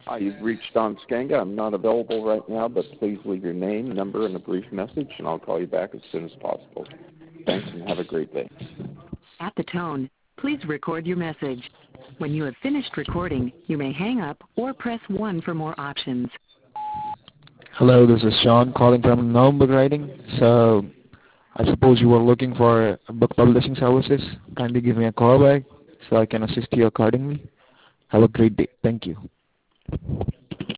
Hi, you've reached Don Skanga. I'm not available right now, but please leave your name, number, and a brief message, and I'll call you back as soon as possible. Thanks, and have a great day. At the tone, please record your message. When you have finished recording, you may hang up or press 1 for more options. Hello, this is Sean calling from November Writing. So I suppose you are looking for book publishing services. Kindly give me a call back so I can assist you accordingly. Have a great day. Thank you.